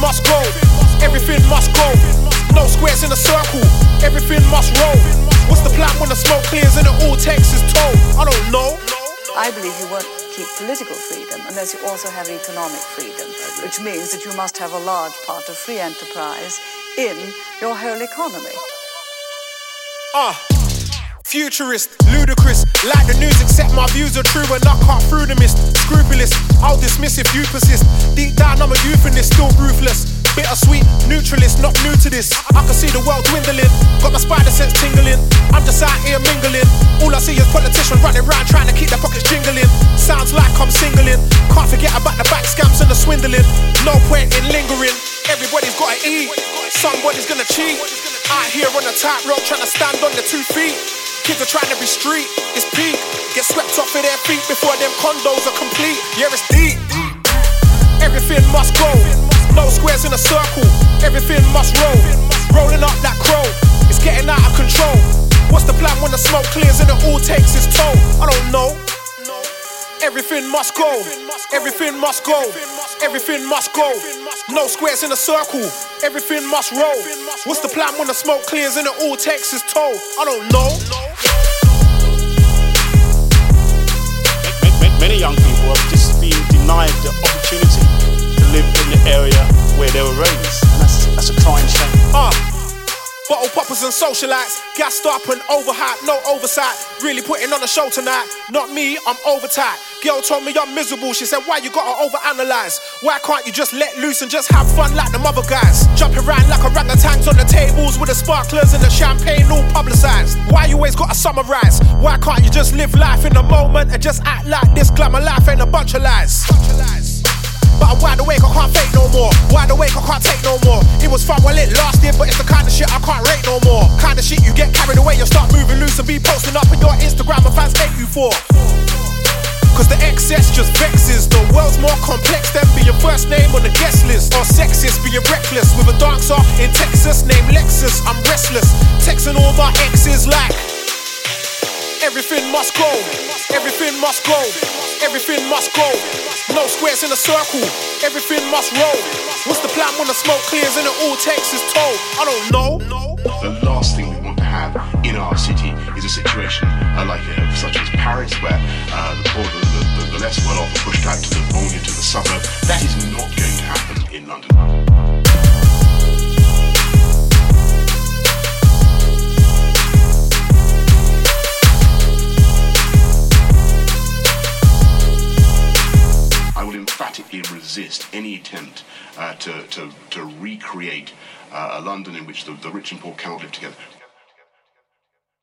must go, everything must go. No squares in a circle, everything must roll. What's the plan when the smoke clears and it all takes is toll? I don't know. I believe you won't keep political freedom unless you also have economic freedom, which means that you must have a large part of free enterprise in your whole economy. Futurist, ludicrous, like the news, except my views are true and I cut through the mist. Scrupulous, I'll dismiss if you persist. Deep down I'm a euphemist, still ruthless. Bittersweet, neutralist, not new to this. I can see the world dwindling, got my spider sense tingling. I'm just out here mingling. All I see is politicians running around trying to keep their pockets jingling. Sounds like I'm singling. Can't forget about the back scams and the swindling. No point in lingering, everybody's gotta eat. Somebody's gonna cheat. Out here on a tightrope trying to stand on your 2 feet. Kids are trying every street, it's peak. Get swept off of their feet before them condos are complete. Yeah, it's deep. Everything must go, no squares in a circle. Everything must roll, rolling up that crow. It's getting out of control. What's the plan when the smoke clears and it all takes its toll? I don't know. Everything must go, everything must go, everything must go. No squares in a circle, everything must roll. What's the plan when the smoke clears and it all takes its toll? I don't know. Many young people have just been denied the opportunity to live in the area where they were raised, and that's a crying shame. Bottle poppers and socialites, gassed up and overhyped, no oversight. Really putting on a show tonight. Not me, I'm overtight. Girl told me I'm miserable. She said, why you gotta overanalyze? Why can't you just let loose and just have fun like them other guys? Jumping around like orangutans on the tables with the sparklers and the champagne all publicized. Why you always gotta summarize? Why can't you just live life in the moment and just act like this glamour life ain't a bunch of lies? But I'm wide awake, I can't fake no more. Wide awake, I can't take no more. It was fun while it lasted, but it's the kind of shit I can't rate no more. Kind of shit you get carried away, you start moving loose and be posting up on your Instagram and fans hate you for. Cause the excess just vexes. The world's more complex than being first name on the guest list. Or sexist, being reckless with a dancer in Texas named Lexus. I'm restless, texting all my exes like everything must go, everything must go, everything must go. No squares in a circle, everything must roll. What's the plan when the smoke clears and it all takes its toll? I don't know. The last thing we want to have in our city is a situation like such as Paris, where the poor, the less well-off are pushed out to the banlieue, to the suburb. That is not going to happen in London. Emphatically resist any attempt to recreate a London in which the rich and poor cannot live together.